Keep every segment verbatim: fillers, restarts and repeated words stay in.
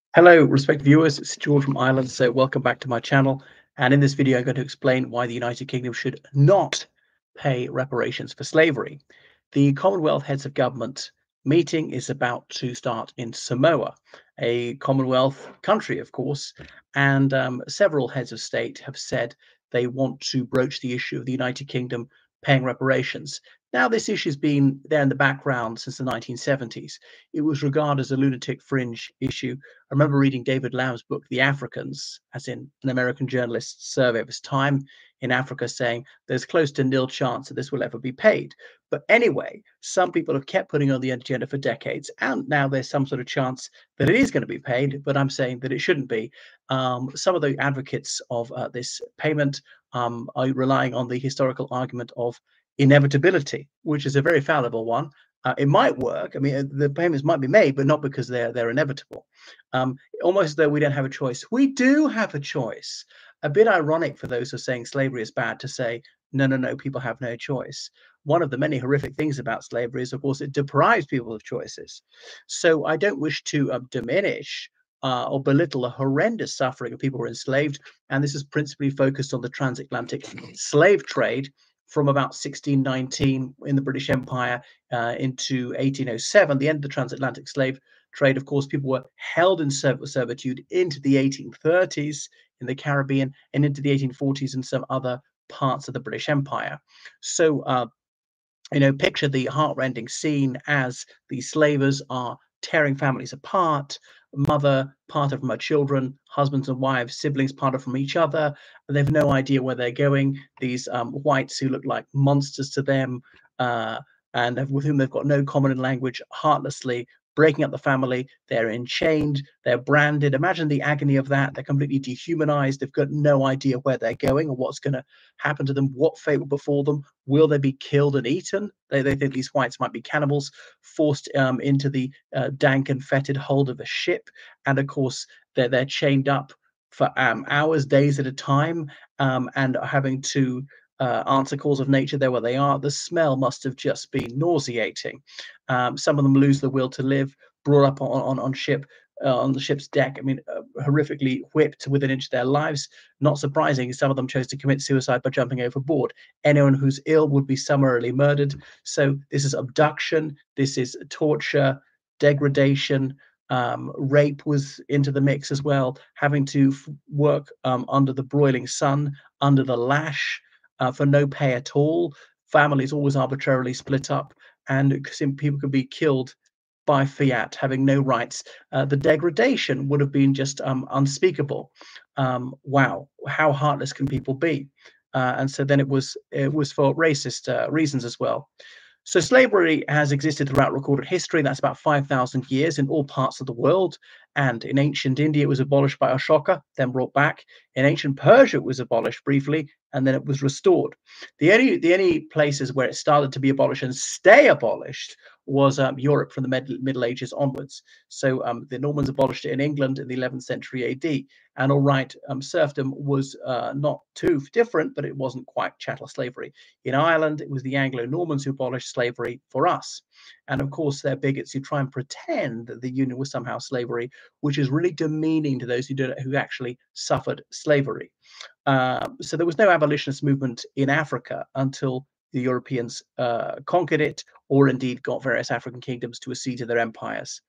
Hello, respected viewers. It's George from Ireland. So, welcome back to my channel. And in this video, I'm going to explain why the United Kingdom should not pay reparations for slavery. The Commonwealth Heads of Government meeting is about to start in Samoa, a Commonwealth country, of course. And um, several heads of state have said they want to broach the issue of the United Kingdom paying reparations. Now, this issue has been there in the background since the nineteen seventies. It was regarded as a lunatic fringe issue. I remember reading David Lamb's book, The Africans, as in an American journalist's survey of his time in Africa, saying there's close to nil chance that this will ever be paid. But anyway, some people have kept putting on the agenda for decades, and now there's some sort of chance that it is going to be paid, but I'm saying that it shouldn't be. Um, some of the advocates of uh, this payment um, are relying on the historical argument of inevitability, which is a very fallible one. Uh, it might work. I mean, uh, the payments might be made, but not because they're they're inevitable. Um, almost as though we don't have a choice. We do have a choice. A bit ironic for those who are saying slavery is bad to say, no, no, no, people have no choice. One of the many horrific things about slavery is, of course, it deprives people of choices. So I don't wish to uh, diminish uh, or belittle the horrendous suffering of people who are enslaved. And this is principally focused on the transatlantic slave trade from about sixteen nineteen in the British Empire uh, into eighteen oh seven, the end of the transatlantic slave trade. Of course, people were held in servitude into the eighteen thirties in the Caribbean and into the eighteen forties in some other parts of the British Empire. So, uh, you know, picture the heartrending scene as the slavers are tearing families apart, mother parted from her children, husbands and wives, siblings parted from each other. They have no idea where they're going. These um, whites who look like monsters to them, uh, and have, with whom they've got no common language, heartlessly breaking up the family. They're enchained, they're branded. Imagine the agony of that. They're completely dehumanized. They've got no idea where they're going or what's going to happen to them, what fate will befall them. Will they be killed and eaten? They, they think these whites might be cannibals, forced um, into the uh, dank and fetid hold of a ship. And of course, they're, they're chained up for um, hours, days at a time, um, and are having to uh, answer calls of nature there where they are. The smell must have just been nauseating. Um, some of them lose the will to live, brought up on, on, on ship. Uh, on the ship's deck, I mean, uh, horrifically whipped within an inch of their lives. Not surprising, some of them chose to commit suicide by jumping overboard. Anyone who's ill would be summarily murdered. So this is abduction, this is torture, degradation. Um, rape was into the mix as well, having to f- work um, under the broiling sun, under the lash, uh, for no pay at all. Families always arbitrarily split up, and people could be killed by fiat, having no rights. Uh, the degradation would have been just um, unspeakable. Um, wow, how heartless can people be? Uh, and so then it was it was for racist uh, reasons as well. So slavery has existed throughout recorded history. That's about five thousand years in all parts of the world. And in ancient India, it was abolished by Ashoka, then brought back. In ancient Persia, it was abolished briefly, and then it was restored. The only, the only places where it started to be abolished and stay abolished was um, Europe from the Middle, Middle Ages onwards. So um, the Normans abolished it in England in the eleventh century A D. And all right, um, serfdom was uh, not too different, but it wasn't quite chattel slavery. In Ireland, it was the Anglo-Normans who abolished slavery for us. And of course, they're bigots who try and pretend that the Union was somehow slavery, which is really demeaning to those who did it, who actually suffered slavery. Uh, so there was no abolitionist movement in Africa until the Europeans uh, conquered it, or indeed got various African kingdoms to accede to their empires.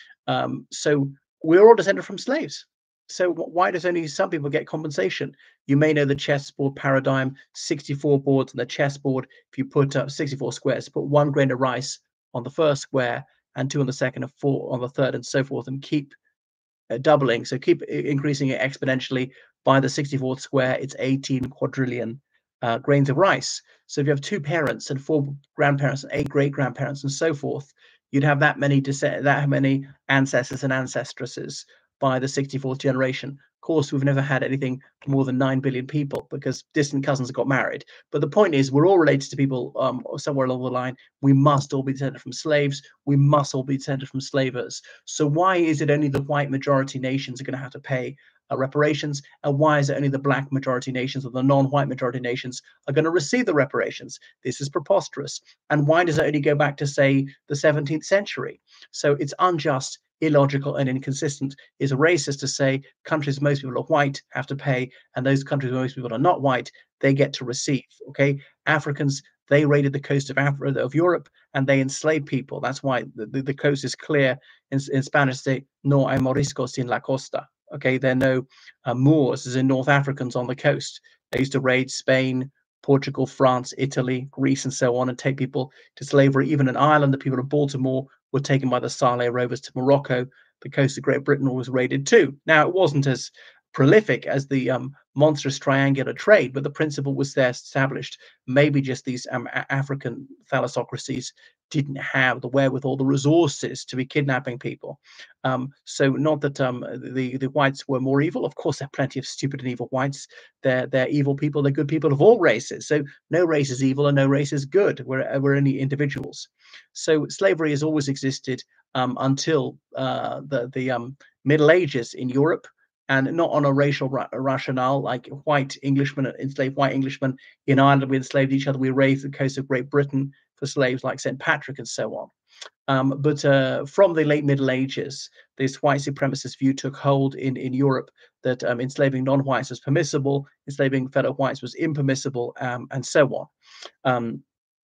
Um, so we're all descended from slaves. So why does only some people get compensation? You may know the chessboard paradigm, sixty-four boards on the chessboard. If you put up sixty-four squares, put one grain of rice on the first square and two on the second and four on the third and so forth, and keep uh, doubling. So keep increasing it exponentially. By the sixty-fourth square, it's eighteen quadrillion uh, grains of rice. So if you have two parents and four grandparents and eight great grandparents and so forth, you'd have that many that many ancestors and ancestresses by the sixty-fourth generation. Of course, we've never had anything more than nine billion people because distant cousins got married. But the point is, we're all related to people um, somewhere along the line. We must all be descended from slaves. We must all be descended from slavers. So why is it only the white majority nations are going to have to pay uh, reparations? And why is it only the black majority nations or the non-white majority nations are going to receive the reparations? This is preposterous. And why does it only go back to, say, the seventeenth century? So it's unjust, illogical and inconsistent. It's racist to say countries most people are white have to pay, and those countries where most people are not white, they get to receive. Okay, Africans, they raided the coast of Africa, of Europe, and they enslaved people. That's why the, the, the coast is clear. In, in Spanish, say no hay moriscos en la costa. Okay, there are no uh, Moors, as in North Africans, on the coast. They used to raid Spain, Portugal, France, Italy, Greece, and so on, and take people to slavery. Even in Ireland, the people of Baltimore were taken by the Saleh rovers to Morocco. The coast of Great Britain was raided too. Now, it wasn't as prolific as the um, monstrous triangular trade, but the principle was there established. Maybe just these um, African thalassocracies didn't have the wherewithal, the resources to be kidnapping people. Um, so not that um, the, the whites were more evil. Of course, there are plenty of stupid and evil whites. They're, they're evil people. They're good people of all races. So no race is evil and no race is good. We're, we're only individuals. So slavery has always existed um, until uh, the, the um, Middle Ages in Europe, and not on a racial ra rationale, like white Englishmen enslaved white Englishmen in Ireland. We enslaved each other. We raised the coast of Great Britain for slaves like Saint Patrick and so on. Um, but uh, from the late Middle Ages, this white supremacist view took hold in, in Europe that um, enslaving non-whites was permissible, enslaving fellow whites was impermissible, um, and so on. Um,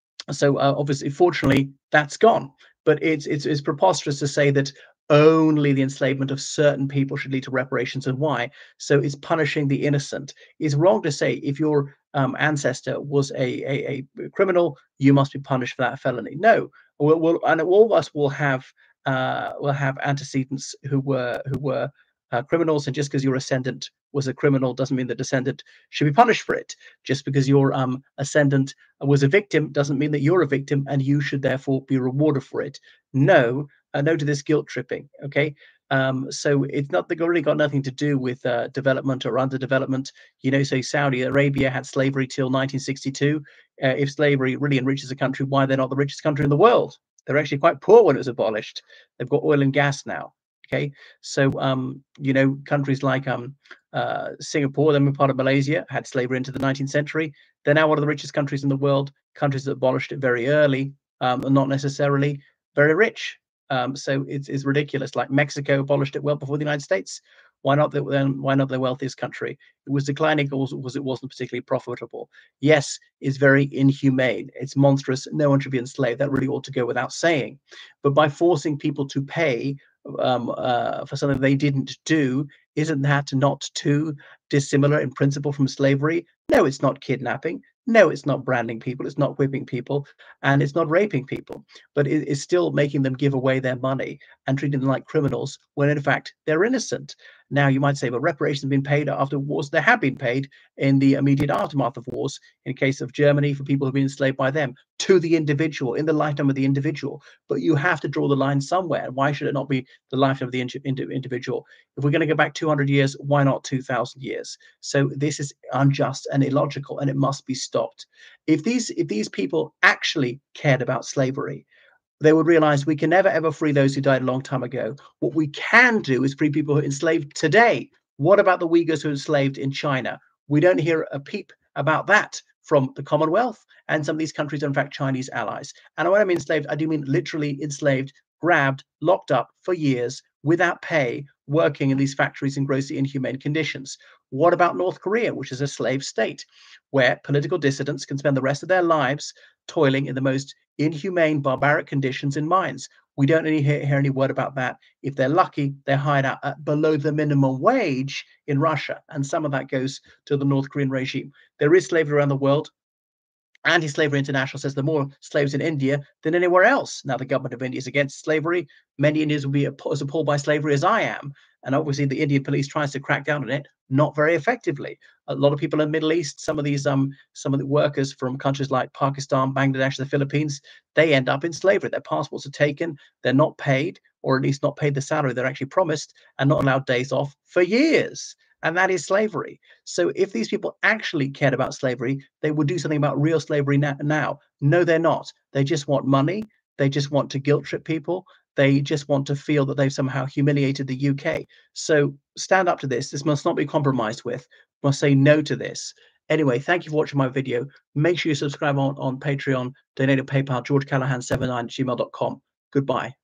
so uh, obviously, fortunately, that's gone. But it's, it's, it's preposterous to say that only the enslavement of certain people should lead to reparations, and why. So it's punishing the innocent. It's wrong to say if your um, ancestor was a, a, a criminal, you must be punished for that felony. No, we'll, we'll, and all of us will have uh, will have antecedents who were who were uh, criminals, and just because your ascendant was a criminal doesn't mean the descendant should be punished for it. Just because your um, ascendant was a victim doesn't mean that you're a victim and you should therefore be rewarded for it. No. Uh, no to this guilt tripping. Okay, um, so it's not the really got nothing to do with uh, development or underdevelopment. You know, say Saudi Arabia had slavery till nineteen sixty-two. Uh, if slavery really enriches a country, why they're not the richest country in the world? They're actually quite poor when it was abolished. They've got oil and gas now. Okay, so um, you know, countries like um, uh, Singapore, then part of Malaysia, had slavery into the nineteenth century. They're now one of the richest countries in the world. Countries that abolished it very early um, are not necessarily very rich. Um, so it's, it's ridiculous. Like Mexico abolished it well before the United States. Why not the, then? Why not the wealthiest country? It was declining because it wasn't particularly profitable. Yes, it's very inhumane. It's monstrous. No one should be enslaved. That really ought to go without saying. But by forcing people to pay um, uh, for something they didn't do, isn't that not too dissimilar in principle from slavery? No, it's not kidnapping. No, it's not branding people, it's not whipping people, and it's not raping people, but it is still making them give away their money and treating them like criminals when in fact they're innocent. Now you might say, well, reparations have been paid after wars. They have been paid in the immediate aftermath of wars, in case of Germany, for people who've been enslaved by them, to the individual, in the lifetime of the individual. But you have to draw the line somewhere. Why should it not be the lifetime of the individual? If we're going to go back two hundred years, why not two thousand years? So this is unjust and illogical, and it must be stopped. If these if these people actually cared about slavery, they would realize we can never ever free those who died a long time ago. What we can do is free people who are enslaved today. What about the Uyghurs who are enslaved in China? We don't hear a peep about that from the Commonwealth, and some of these countries are in fact Chinese allies. And when I mean enslaved, I do mean literally enslaved, grabbed, locked up for years without pay, working in these factories in grossly inhumane conditions. What about North Korea, which is a slave state, where political dissidents can spend the rest of their lives toiling in the most inhumane, barbaric conditions in mines? We don't really hear, hear any word about that. If they're lucky, they're hired out at below the minimum wage in Russia, and some of that goes to the North Korean regime. There is slavery around the world. Anti-Slavery International says there are more slaves in India than anywhere else. Now, the government of India is against slavery. Many Indians will be as appalled by slavery as I am. And obviously, the Indian police tries to crack down on it, not very effectively. A lot of people in the Middle East, some of these, um, some of the workers from countries like Pakistan, Bangladesh, the Philippines, they end up in slavery. Their passports are taken, they're not paid, or at least not paid the salary they're actually promised, and not allowed days off for years. And that is slavery. So if these people actually cared about slavery, they would do something about real slavery now. No, they're not. They just want money. They just want to guilt trip people. They just want to feel that they've somehow humiliated the U K. So stand up to this. This must not be compromised with. We must say no to this. Anyway, thank you for watching my video. Make sure you subscribe on, on Patreon, donate to PayPal, george callahan seven nine at gmail dot com. Goodbye.